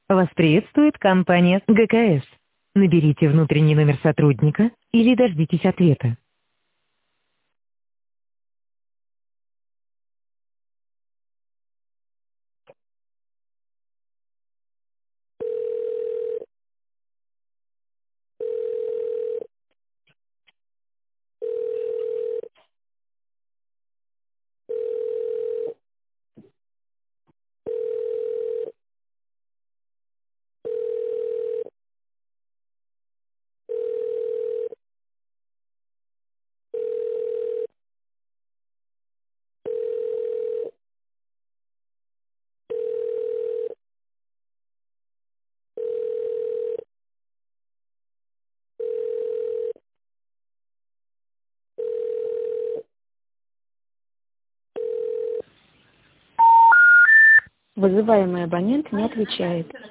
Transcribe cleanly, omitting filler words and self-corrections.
Вас приветствует компания ГКС. Наберите внутренний номер сотрудника или дождитесь ответа. Вызываемый абонент не отвечает.